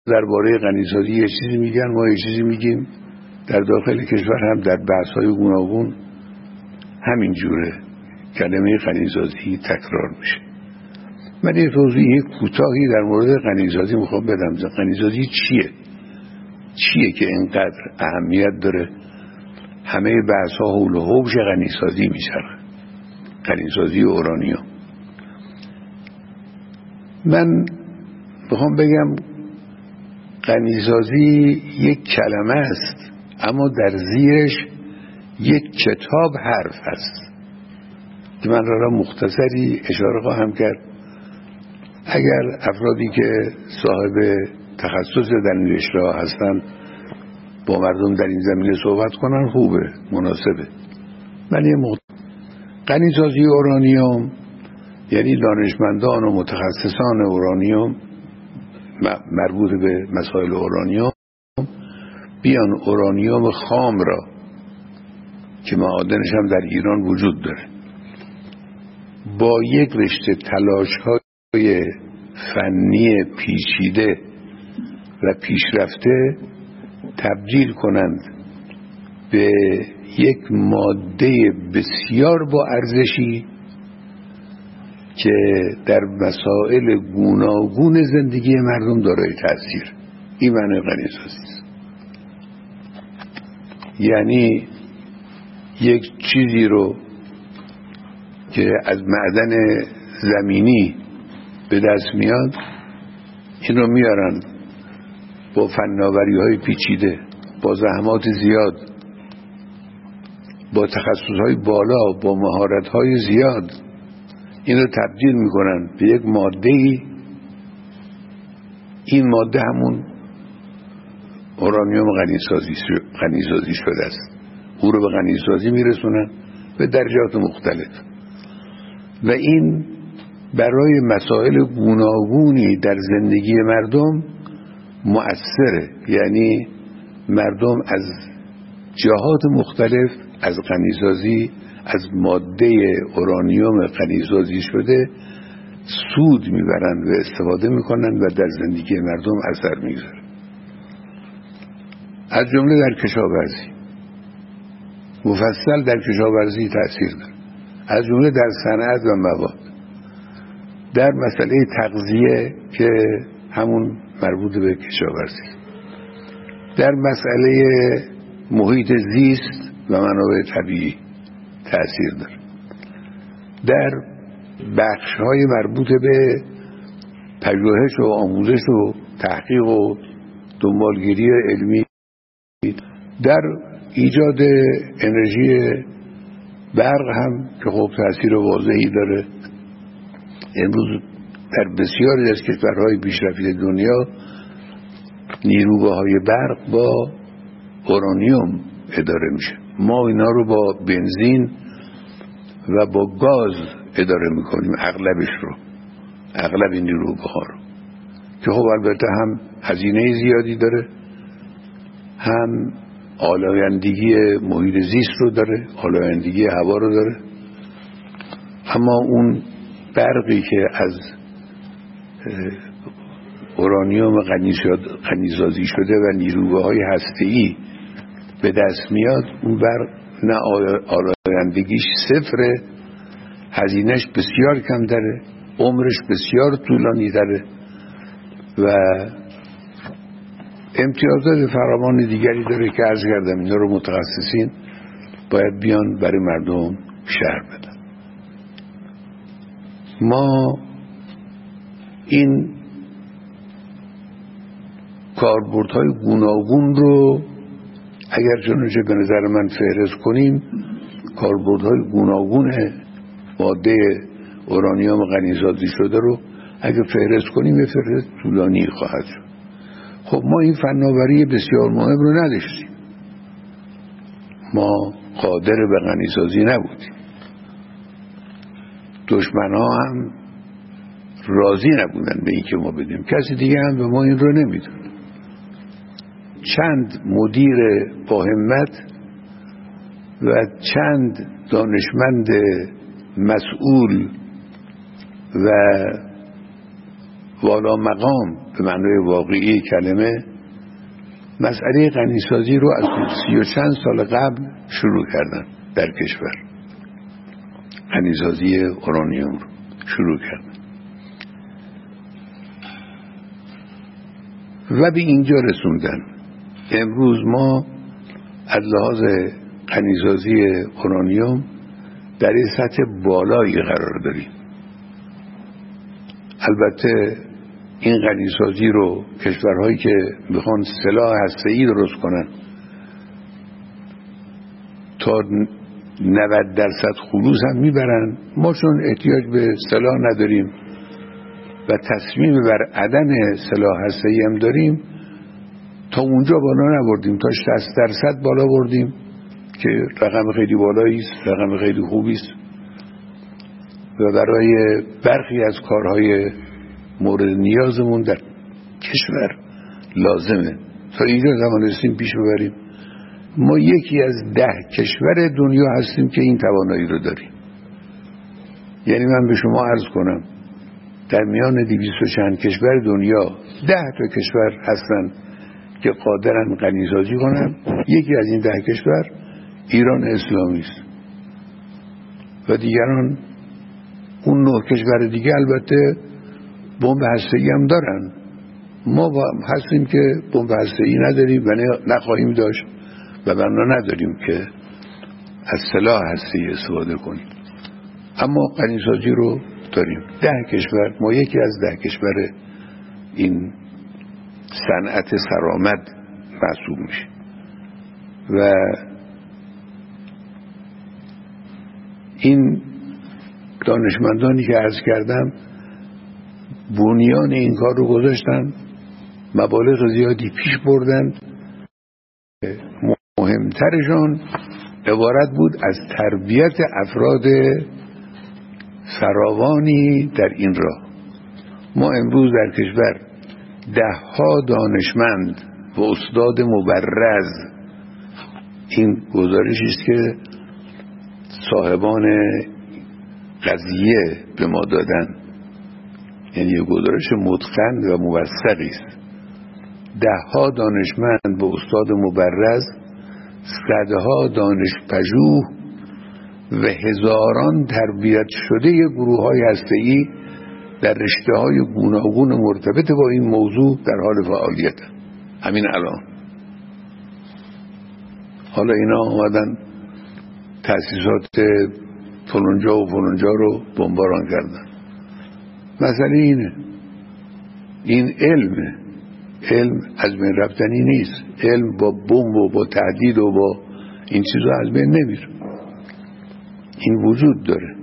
درباره غنیسازی یه چیزی میگن، ما یه چیزی میگیم. در داخل کشور هم در بحث‌های گوناگون همین جوره کلمه غنیسازی تکرار میشه. من یه توضیح کوتاهی در مورد غنیسازی میخوام بدم. غنیسازی چیه که اینقدر اهمیت داره؟ همه بحث‌ها حول و حوش غنیسازی میچرخه، غنیسازی اورانیوم. من میخوام بگم غنیسازی یک کلمه است، اما در زیرش یک کتاب حرف هست که من را مختصری اشاره خواهم کرد. اگر افرادی که صاحب تخصص در این رشته هستند با مردم در این زمینه صحبت کنن خوبه، مناسبه. ولی غنیسازی اورانیوم یعنی دانشمندان و متخصصان اورانیوم مربوط به مسائل اورانیوم بیان اورانیوم خام را که معادنش هم در ایران وجود داره با یک رشته تلاش‌های فنی پیچیده و پیشرفته تبدیل کنند به یک ماده بسیار با ارزشی که در مسائل گوناگون زندگی مردم دارای تأثیر. این معنی غنیسازی است. یعنی یک چیزی رو که از معدن زمینی به دست میاد، این رو میارن با فناوری‌های پیچیده، با زحمات زیاد، با تخصص‌های بالا، با مهارت‌های زیاد، این رو تبدیل میکنن به یک ماده‌ای. این ماده همون اورانیوم غنیسازی شده است. او رو به غنیسازی میرسونن به درجات مختلف و این برای مسائل گوناگونی در زندگی مردم مؤثره. یعنی مردم از جهات مختلف از غنیسازی، از ماده اورانیوم غنیسازی شده سود میبرند و استفاده میکنند و در زندگی مردم اثر میگذاره. از جمله در کشاورزی، مفصل در کشاورزی تأثیر داره، از جمله در صنعت و مواد، در مسئله تغذیه که همون مربوط به کشاورزی، در مسئله محیط زیست و منابع طبیعی تأثیر داره، در بخش‌های مربوط به پژوهش و آموزش و تحقیق و دنبالگیری علمی، در ایجاد انرژی برق هم که خب تأثیر واضحی داره. امروز در بسیاری از کشورهای پیشرفته دنیا نیروگاه‌های برق با اورانیوم اداره میشه. ما اینا رو با بنزین و با گاز اداره میکنیم، اغلب این نیروگاه‌ها رو که خب البته هم هزینه زیادی داره، هم آلایندگی محیط زیست رو داره، آلایندگی هوا رو داره. اما اون برقی که از اورانیوم غنیسازی شده و نیروگاه‌های هسته‌ای به دست میاد، اون برق نه آلایندگیش صفره، هزینهش بسیار کم داره، عمرش بسیار طولانی داره و امتیازات فراوان دیگری داره که عرض کردم اینا رو متخصصین باید بیان برای مردم شرح بدن. ما این کاربردهای گوناگون رو اگر چنانچه به نظر من فهرست کنیم، کاربردهای گوناگون ماده اورانیوم غنیسازی شده رو اگر فهرست کنیم یه فهرست طولانی خواهد شد. خب ما این فناوری بسیار مهم رو نداشتیم، ما قادر به غنیسازی نبودیم، دشمن‌ها هم راضی نبودن به این که ما بدیم، کسی دیگه هم به ما این رو نمیدون. چند مدیر با همت و چند دانشمند مسئول و والا مقام به به معنای واقعی کلمه مسئله غنیسازی رو از 30 و چند سال قبل شروع کردن در کشور. غنیسازی اورانیوم رو شروع کردن و به اینجا رسوندن. امروز ما از لحاظ غنیسازی اورانیوم در این سطح بالایی قرار داریم. البته این غنیسازی رو کشورهایی که میخوان سلاح هسته‌ای درست کنن تا 90% خلوص هم میبرن. ما چون احتیاج به سلاح نداریم و تصمیم بر عدم سلاح هسته‌ای هم داریم، تا اونجا بالا نبردیم، تا 60% بالا بردیم که رقم خیلی بالایی است، رقم خیلی خوبی است و برای برخی از کارهای مورد نیازمون در کشور لازمه. تا اینجا زمان رسیم پیش ببریم. ما یکی از 10 کشور دنیا هستیم که این توانایی رو داریم. یعنی من به شما عرض کنم در میان 200 و چند کشور دنیا 10 تا کشور هستن که قادرن غنیسازی کنن. یکی از این 10 کشور ایران اسلامی است و دیگران اون 9 کشور دیگه البته بمب هسته‌ای هم دارن. ما هستیم که بمب هسته‌ای نداریم و نخواهیم داشت و بنا نداریم که از سلاح هسته‌ای استفاده کنیم، اما غنیسازی رو داریم. 10 کشور، ما یکی از 10 کشور این صنعت سرآمد محسوب میشه و این دانشمندانی که عرض کردم بنیان این کار رو گذاشتن، مبالغ زیادی پیش بردن. مهمترشان عبارت بود از تربیت افراد فراوانی در این راه. ما امروز در کشور 10 دانشمند و استاد مبرز، این گزارشی است که صاحبان قضیه به ما دادن، یعنی یه گزارش متقن و موثقی است. 10 دانشمند و استاد مبرز، 100 دانشپژوه و هزاران تربیت شده گروه‌های هسته‌ای در رشته‌های گوناگون مرتبط با این موضوع در حال فعالیت. همین الان حالا اینا آمدن تأسیسات فلانجا و فلانجا رو بمباران کردن. مسئله اینه، این علمه، علم از بین رفتنی نیست. علم با بمب و با تهدید و با این چیزا از بین نمیره، این وجود داره.